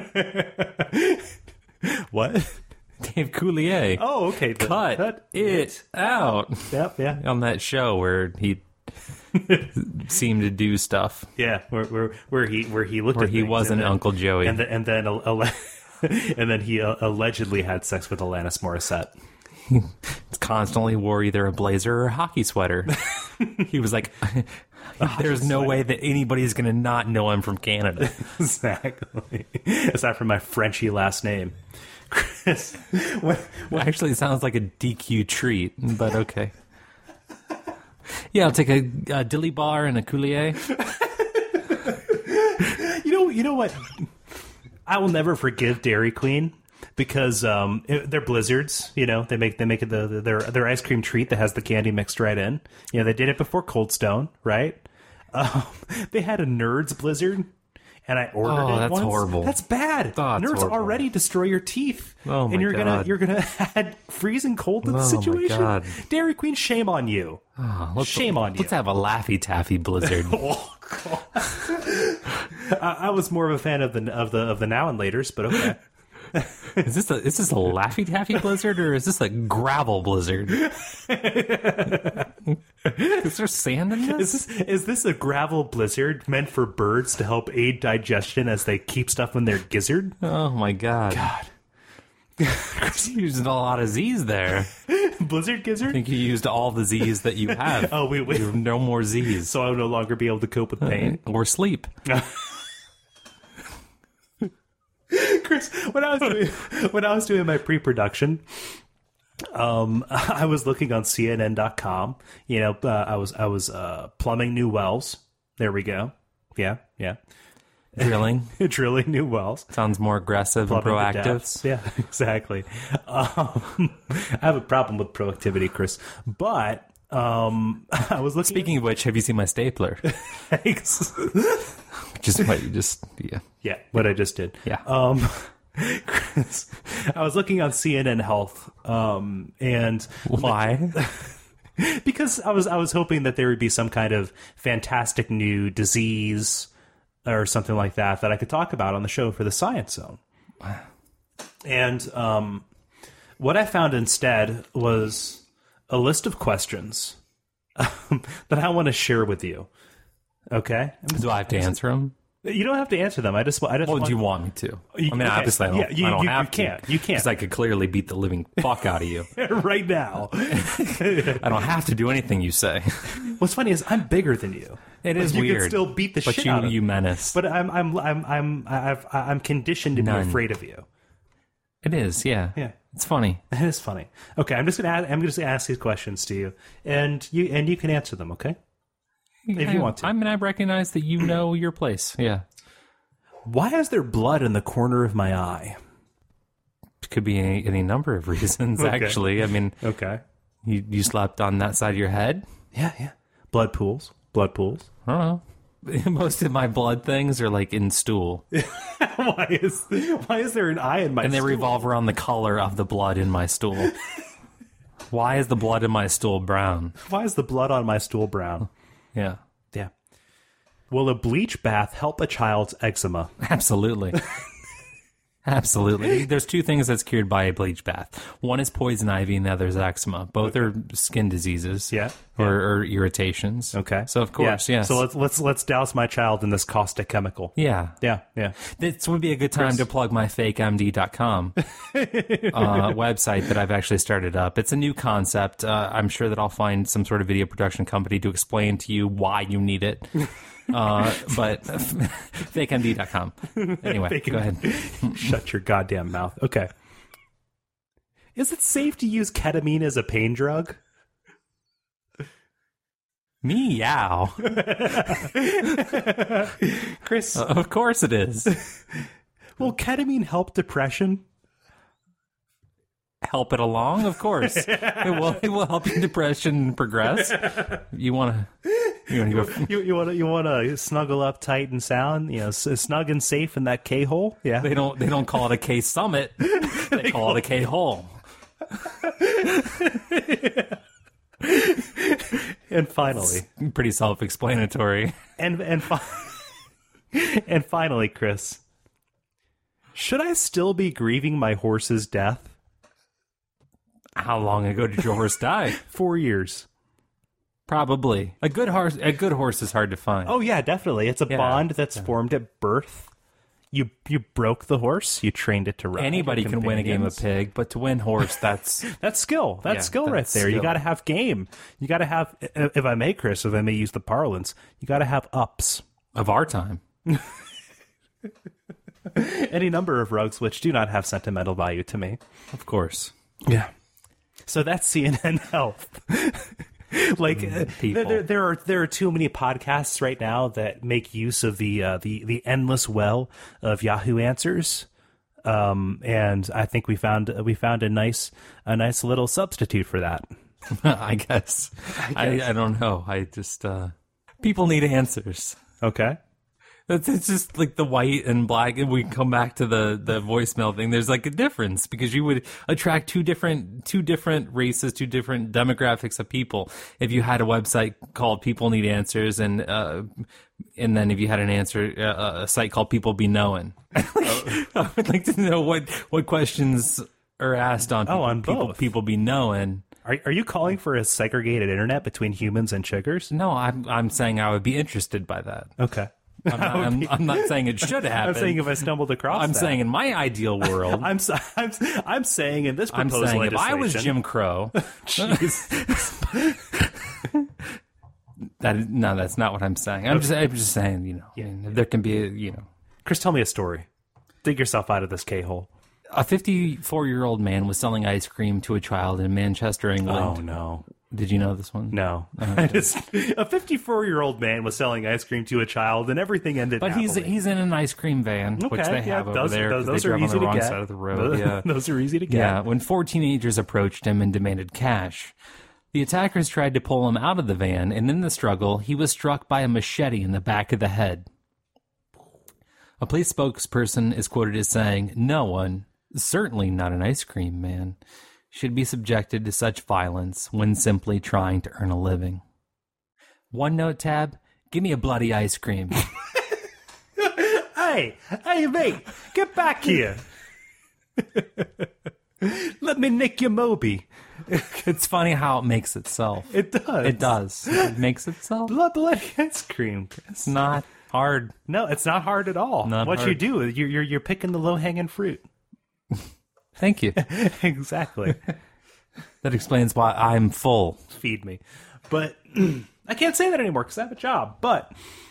S1: What?
S2: Dave Coulier.
S1: Oh, okay. the-
S2: Cut
S1: that-
S2: it out.
S1: Yep, yeah.
S2: On that show where he seemed to do stuff.
S1: Yeah, where, where, where he where he looked
S2: Where
S1: at
S2: he
S1: things
S2: wasn't
S1: and then-
S2: Uncle Joey.
S1: and then and then alle- and then he uh, allegedly had sex with Alanis Morissette.
S2: Constantly wore either a blazer or a hockey sweater. He was like, there's no way that anybody's going to not know I'm from Canada.
S1: Exactly. Aside from my Frenchy last name. Chris, what, what,
S2: Actually, it sounds like a D Q treat, but okay. Yeah, I'll take a, a dilly bar and a coulier.
S1: you know, you know what? I will never forgive Dairy Queen because um, it, they're blizzards. You know, they make they make it the, the their their ice cream treat that has the candy mixed right in. You know, they did it before Cold Stone, right? Um, they had a Nerds Blizzard. And I ordered
S2: Oh,
S1: it
S2: that's
S1: once.
S2: horrible.
S1: That's bad.
S2: Oh, it's
S1: Nerds
S2: horrible.
S1: already destroy your teeth.
S2: Oh, my
S1: and you're gonna
S2: God.
S1: you're gonna add freezing cold to the
S2: Oh, my
S1: situation.
S2: God.
S1: Dairy Queen, shame on you.
S2: Oh, let's,
S1: Shame on you.
S2: Let's have a Laffy Taffy Blizzard.
S1: Oh, God. I, I was more of a fan of the of the of the now and laters, but okay.
S2: Is this a is this a Laffy Taffy Blizzard or is this a gravel blizzard? Is there sand in this?
S1: Is this is this a gravel blizzard meant for birds to help aid digestion as they keep stuff in their gizzard?
S2: Oh my god!
S1: God,
S2: You used a lot of Z's there.
S1: blizzard
S2: I
S1: gizzard.
S2: think you used all the Z's that you have.
S1: Oh, wait, wait.
S2: You have no more Z's.
S1: So I will no longer be able to cope with pain.
S2: Or sleep.
S1: Chris, when I was doing when I was doing my pre-production, um, I was looking on C N N dot com. You know, uh, I was I was uh, plumbing new wells. There we go. Yeah, yeah.
S2: Drilling.
S1: Drilling new wells.
S2: Sounds more aggressive and
S1: Plumbing the
S2: proactive.
S1: depths. Yeah, exactly. Um, I have a problem with proactivity, Chris. But um, I was looking.
S2: Speaking of which, have you seen my stapler?
S1: at,
S2: Just what you just yeah.
S1: yeah, what I just did.
S2: Yeah.
S1: Um, Chris, I was looking on C N N Health, um, and
S2: Why?
S1: because I was I was hoping that there would be some kind of fantastic new disease or something like that that I could talk about on the show for the Science Zone. And um, what I found instead was a list of questions um, that I want to share with you. Okay,
S2: Do I have to answer them?
S1: you don't have to answer them. I just I just
S2: Well,
S1: want,
S2: do you want me to?
S1: You-
S2: I mean,
S1: okay.
S2: obviously, I don't,
S1: Yeah, you-
S2: I don't
S1: you-
S2: have
S1: you
S2: to.
S1: can't. You can't.
S2: Because I could clearly beat the living fuck out of you.
S1: right now.
S2: I don't have to do anything you say.
S1: What's funny is I'm bigger than you.
S2: It
S1: But
S2: is
S1: you
S2: weird.
S1: can still beat the
S2: but
S1: shit
S2: you,
S1: out of
S2: you
S1: me.
S2: menace.
S1: But I'm I'm I'm I'm I've, I'm conditioned to be
S2: None.
S1: afraid of you.
S2: It is, yeah.
S1: Yeah.
S2: It's funny.
S1: That is funny. Okay, I'm just gonna ask, I'm just gonna ask these questions to you, and you and you can answer them. Okay. If you want to.
S2: I mean, I recognize that you know your place. Yeah.
S1: Why is there blood in the corner of my eye?
S2: could be any, any number of reasons,
S1: Okay.
S2: actually. I mean,
S1: Okay.
S2: you, you slept on that side of your head?
S1: Yeah, yeah. Blood pools. Blood pools.
S2: I don't know. Most of my blood things are like in stool,
S1: why is why is there an eye in my
S2: and they
S1: stool?
S2: revolve around the color of the blood in my stool. Why is the blood in my stool brown?
S1: Why is the blood on my stool brown?
S2: Yeah,
S1: Yeah. Will a bleach bath help a child's eczema?
S2: absolutely. Absolutely. There's two things that's cured by a bleach bath. One is poison ivy and the other is eczema. Both are skin diseases.
S1: Yeah,
S2: Or,
S1: yeah.
S2: or irritations.
S1: Okay.
S2: So of course, yes.
S1: So let's let's let's douse my child in this caustic chemical.
S2: yeah.
S1: Yeah, yeah.
S2: This would be a good time
S1: Chris.
S2: to plug my fake M D dot com uh, website that I've actually started up. It's a new concept. Uh, I'm sure that I'll find some sort of video production company to explain to you why you need it. Uh, but fake M D dot com. Anyway,
S1: Fake
S2: go ahead.
S1: Shut your goddamn mouth. Okay. Is it safe to use ketamine as a pain drug?
S2: Meow.
S1: Chris,
S2: Uh, of course it is.
S1: will ketamine help depression?
S2: Help it along, of course. It will. It will help your depression progress. You want to? You want to go?
S1: You you want to you want to snuggle up tight and sound, you know, s- snug and safe in that K hole? Yeah.
S2: They don't. They don't call it a K summit. They call it a K hole.
S1: And finally,
S2: Pretty self-explanatory.
S1: and and fi- and finally, Chris, should I still be grieving my horse's death?
S2: How long ago did your horse die?
S1: Four years.
S2: Probably. A good horse. A good horse is hard to find.
S1: Oh yeah, definitely. It's a
S2: Yeah.
S1: bond that's formed at birth. You you broke the horse. You trained it to ride.
S2: Anybody
S1: Your
S2: can win a game of
S1: companions.
S2: pig, but to win horse, that's
S1: That's skill. That's
S2: Yeah,
S1: skill right
S2: that's
S1: there. You
S2: skill.
S1: got to have game. You got to have, if I may, Chris, if I may use the parlance, you got to have ups.
S2: of our time.
S1: Any number of rugs which do not have sentimental value to me.
S2: Of course.
S1: Yeah. So that's C N N Health. Like uh,
S2: people.
S1: there, there are there are too many podcasts right now that make use of the uh, the the endless well of Yahoo Answers, um, and I think we found we found a nice a nice little substitute for that.
S2: I guess. I, I don't know. I just uh people need answers.
S1: Okay.
S2: That's it's just like the white and black, and we come back to the the voicemail thing. There's like a difference because you would attract two different two different races, two different demographics of people if you had a website called People Need Answers, and uh, and then if you had an answer uh, a site called People Be Knowing. I would like to know what what questions are asked on people,
S1: Oh, on
S2: people,
S1: both.
S2: people Be Knowing.
S1: Are are you calling for a segregated internet between humans and chiggers?
S2: No, I'm I'm saying I would be interested by that.
S1: Okay.
S2: I'm not, I'm, I'm not saying it should happen.
S1: I'm saying if I stumbled across
S2: I'm
S1: that.
S2: saying in my ideal world.
S1: I'm, s- I'm, s- I'm saying in this
S2: I'm
S1: proposed
S2: saying if I was
S1: legislation-
S2: Jim Crow,
S1: Jeez.
S2: that is, no, that's not what I'm saying. I'm just, I'm just saying, you know, I mean, there can be, a, you know,
S1: Chris, tell me a story. Dig yourself out of this K-hole.
S2: a fifty-four-year-old man was selling ice cream to a child in Manchester, England.
S1: Oh, no.
S2: Did you know this one?
S1: No. I just, a fifty-four-year-old man was selling ice cream to a child, and everything ended
S2: But he's
S1: happily.
S2: he's in an ice cream van, which
S1: Okay,
S2: they
S1: yeah,
S2: have over
S1: those,
S2: there.
S1: Those,
S2: 'cause
S1: those
S2: they
S1: are
S2: drive on
S1: easy
S2: the
S1: to
S2: wrong
S1: get.
S2: side of the road. Yeah.
S1: Those are easy to get.
S2: Yeah, when four teenagers approached him and demanded cash, the attackers tried to pull him out of the van, and in the struggle, he was struck by a machete in the back of the head. A police spokesperson is quoted as saying, "No one, certainly not an ice cream man, should be subjected to such violence when simply trying to earn a living." OneNote tab, give me a bloody ice cream.
S1: Hey, hey, mate, get back here. Let me nick your Moby.
S2: It's funny how it makes itself.
S1: It does.
S2: It does. It makes itself.
S1: Blood, bloody ice cream.
S2: It's not hard.
S1: No, it's not hard at all.
S2: Not
S1: what you
S2: hard.
S1: do, you're, you're you're picking the low hanging fruit.
S2: Thank you.
S1: Exactly.
S2: That explains why I'm full.
S1: Feed me, but I can't say that anymore because I have a job. But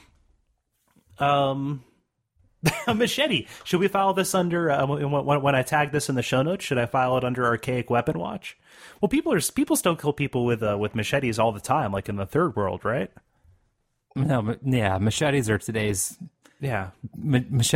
S1: um, a machete. Should we file this under uh, when, when I tag this in the show notes? Should I file it under Archaic Weapon Watch? Well, people are people still kill people with uh, with machetes all the time, like in the third world, right?
S2: No, but yeah, machetes are today's
S1: Yeah.
S2: ma- machetes are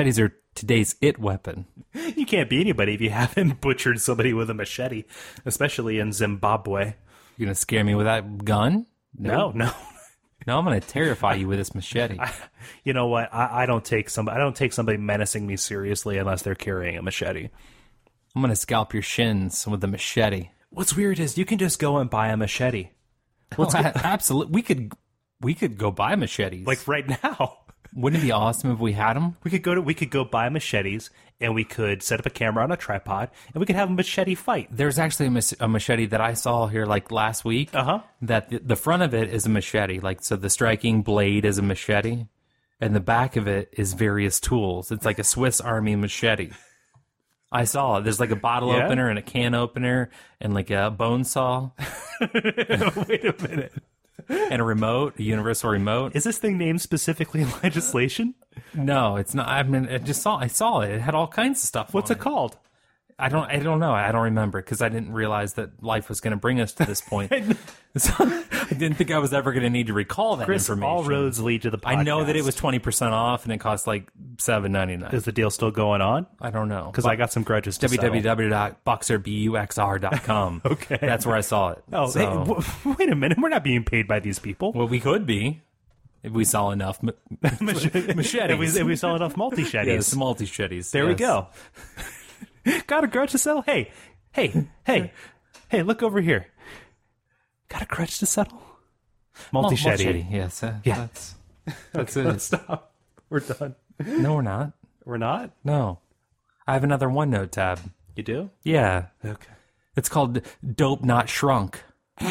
S2: today's it weapon.
S1: You can't be anybody if you haven't butchered somebody with a machete, especially in Zimbabwe.
S2: You gonna scare me with that gun?
S1: No, no.
S2: No, I'm gonna terrify you with this machete.
S1: I, you know what? I, I don't take somebody. I don't take somebody menacing me seriously unless they're carrying a machete.
S2: I'm gonna scalp your shins with the machete.
S1: What's weird is you can just go and buy a machete.
S2: What's oh, absolutely? We could, we could go buy machetes.
S1: Like right now.
S2: Wouldn't it be awesome if we had them?
S1: We could go to. We could go buy machetes, and we could set up a camera on a tripod, and we could have a machete fight.
S2: There's actually a, mas- a machete that I saw here like last week.
S1: Uh huh.
S2: That the, the front of it is a machete, like so the striking blade is a machete, and the back of it is various tools. It's like a Swiss Army machete. I saw it. There's like a bottle
S1: Yeah?
S2: opener and a can opener and like a bone saw.
S1: Wait a minute.
S2: And a remote, a universal remote.
S1: Is this thing named specifically in legislation?
S2: No, it's not. I mean, I just saw. I saw it. It had all kinds of stuff.
S1: What's
S2: on
S1: it called?
S2: I don't. I don't know. I don't remember because I didn't realize that life was going to bring us to this point. So I didn't think I was ever going to need to recall that
S1: Chris,
S2: information.
S1: all roads lead to the podcast.
S2: I know that it was twenty percent off and it cost like seven ninety nine.
S1: Is the deal still going on?
S2: I don't know
S1: Because I got some grudges to
S2: w w w dot boxer buxr dot com.
S1: Okay.
S2: That's where I saw it.
S1: Oh,
S2: So-
S1: hey, w- wait a minute. We're not being paid by these people.
S2: well, we could be if we saw enough ma- machetes.
S1: If we, if we sell enough multi-shetties.
S2: Yes, multi-shitties.
S1: There we
S2: yes.
S1: go. Got a grudge to sell? Hey, hey, hey, hey, look over here. Got a grudge to settle? Multi-shetty.
S2: Multi-shitty, yes. Uh,
S1: Yeah.
S2: That's, that's
S1: Okay,
S2: it.
S1: let's stop. We're done.
S2: No, we're not.
S1: We're not?
S2: No. I have another OneNote tab.
S1: You do?
S2: Yeah.
S1: Okay.
S2: It's called Dope Not Shrunk.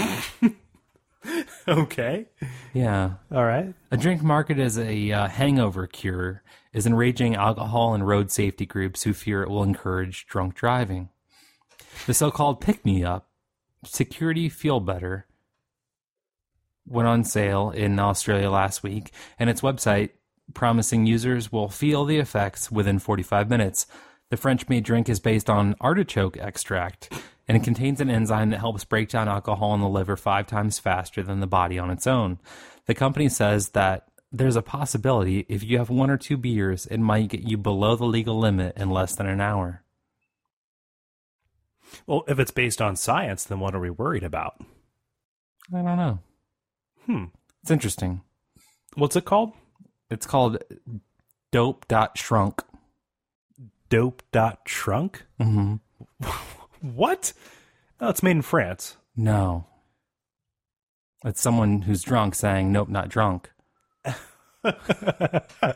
S1: Okay.
S2: Yeah.
S1: All right.
S2: A drink marketed as a uh, hangover cure is enraging alcohol and road safety groups who fear it will encourage drunk driving. The so-called pick-me-up, Security Feel Better, went on sale in Australia last week, and its website promising users will feel the effects within forty-five minutes. The French-made drink is based on artichoke extract, and it contains an enzyme that helps break down alcohol in the liver five times faster than the body on its own. The company says that there's a possibility if you have one or two beers, it might get you below the legal limit in less than an hour.
S1: Well, if it's based on science, then what are we worried about?
S2: I don't know.
S1: Hmm.
S2: It's interesting.
S1: What's it called?
S2: It's called Dope.Shrunk.
S1: Dope.Shrunk?
S2: Mm-hmm.
S1: What? Oh, it's made in France.
S2: No. It's someone who's drunk saying, nope, not drunk. But,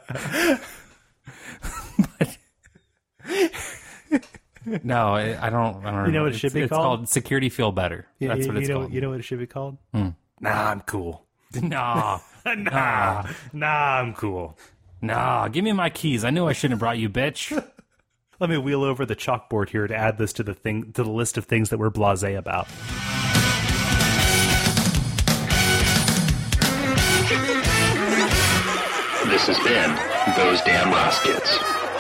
S2: no, I, I don't. I don't
S1: You know what it
S2: It's-
S1: should be
S2: it's
S1: called?
S2: called Security Feel Better.
S1: Yeah,
S2: That's
S1: you,
S2: what it's
S1: you know,
S2: called.
S1: You know what it should be called?
S2: Hmm.
S1: Nah, I'm cool.
S2: Nah,
S1: Nah, nah, I'm cool.
S2: nah. Give me my keys. I knew I shouldn't have brought you, bitch.
S1: Let me wheel over the chalkboard here to add this to the thing to the list of things that we're blasé about.
S3: This has been Those Damn Roskits.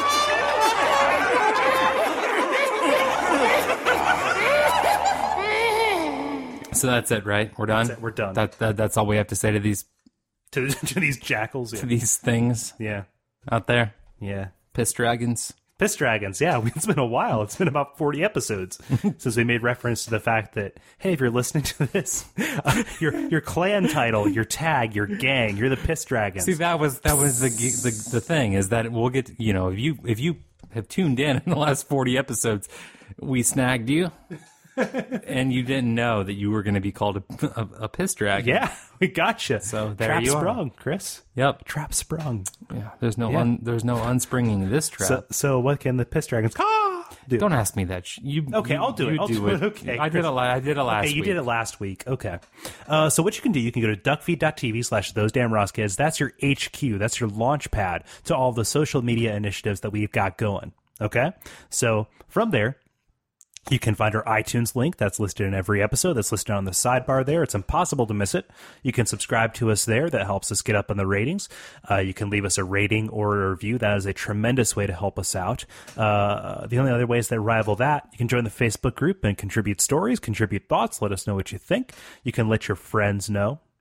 S2: So that's it, right? We're done.
S1: That's it, we're done.
S2: That, that that's all we have to say to these
S1: To, to these jackals.
S2: to
S1: Yeah.
S2: these things
S1: yeah.
S2: out there.
S1: Yeah.
S2: Piss dragons.
S1: Piss Dragons, yeah, it's been a while. It's been about forty episodes since we made reference to the fact that, hey, if you're listening to this, uh, your your clan title, your tag, your gang, you're the Piss Dragons.
S2: See, that was that was the the the thing is that we'll get you know if you if you have tuned in in the last forty episodes, we snagged you, and you didn't know that you were going to be called a, a, a piss dragon.
S1: Yeah, we gotcha.
S2: So there
S1: Trap
S2: you are.
S1: sprung, Chris.
S2: Yep.
S1: Trap sprung.
S2: Yeah. There's no
S1: Yeah.
S2: un, there's no unspringing this trap.
S1: So, so what can the Piss Dragons ah, do?
S2: Don't ask me that. Sh- You
S1: Okay,
S2: you-
S1: I'll do it.
S2: you
S1: I'll do it. Okay,
S2: I did
S1: Chris.
S2: it. la- I did it last
S1: Okay, you
S2: week.
S1: did it last week. Okay. Uh, so what you can do, you can go to duckfeed.tv slash those damn Roskids. That's your H Q. That's your launch pad to all the social media initiatives that we've got going. Okay. So from there, you can find our iTunes link that's listed in every episode. That's listed on the sidebar there. It's impossible to miss it. You can subscribe to us there. That helps us get up in the ratings. Uh, you can leave us a rating or a review. That is a tremendous way to help us out. Uh, the only other ways that rival that, you can join the Facebook group and contribute stories, contribute thoughts. Let us know what you think. You can let your friends know.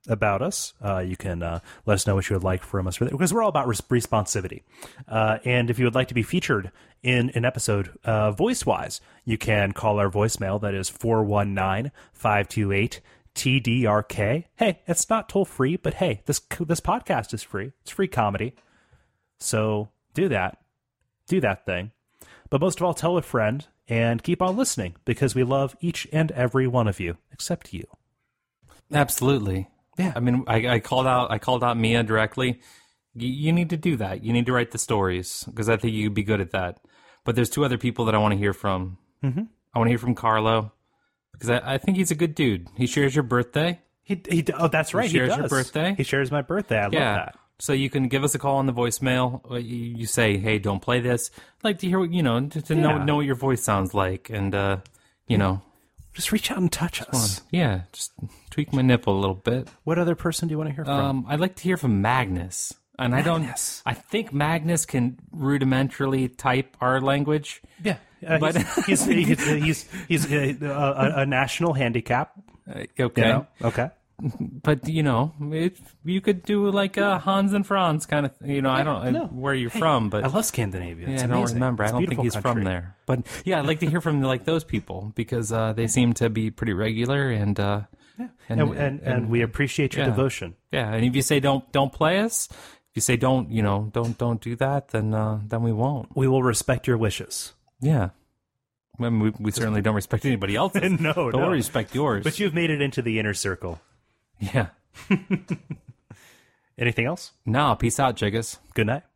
S1: about us. Uh, you can uh, let us know what you would like from us, because we're all about res- responsivity. Uh, and if you would like to be featured in an episode uh, voice-wise, you can call our voicemail. That is four one nine, five two eight, T D R K. Hey, it's not toll-free, but hey, this this podcast is free. It's free comedy. So do that. Do that thing. But most of all, tell a friend and keep on listening, because we love each and every one of you, except you.
S2: Absolutely. Yeah. I mean, I, I called out I called out Mia directly. You, you need to do that. You need to write the stories, because I think you'd be good at that. But there's two other people that I want to hear from. Mm-hmm. I want to hear from Carlo, because I, I think he's a good dude. He shares your birthday.
S1: He, he oh, that's right.
S2: He shares
S1: he does.
S2: your birthday.
S1: He shares my birthday. I
S2: yeah.
S1: love that.
S2: So you can give us a call on the voicemail. You, you say, "Hey, don't play this." I'd like to hear, what, you know, to, to yeah. know know what your voice sounds like, and uh, you know,
S1: just reach out and touch us.
S2: Yeah, just tweak my nipple a little bit.
S1: What other person do you want to hear from?
S2: Um, I'd like to hear from Magnus. And
S1: Magnus.
S2: I don't. I think Magnus can rudimentarily type our language.
S1: Yeah, uh,
S2: but
S1: he's he's he's, he's, he's a, a, a national handicap.
S2: Uh, okay,
S1: you know? Okay.
S2: But you know, it, you could do like a Hans and Franz kind of. You know, I don't know where you're
S1: hey,
S2: from, but
S1: I love Scandinavia. It's
S2: yeah, I don't
S1: amazing.
S2: remember.
S1: It's
S2: I don't think he's
S1: country.
S2: from there. But yeah, I'd like to hear from like those people, because uh, they seem to be pretty regular, and uh,
S1: yeah. and, and, and and we appreciate your
S2: yeah.
S1: devotion.
S2: Yeah, and if you say don't don't play us. If you say don't, you know, don't don't do that, then uh, then we won't.
S1: We will respect your wishes.
S2: Yeah. I mean, we, we certainly don't respect anybody else's.
S1: no,
S2: but
S1: no.
S2: we'll respect yours.
S1: But you've made it into the inner circle.
S2: Yeah.
S1: Anything else?
S2: No, peace out, Jiggas.
S1: Good night.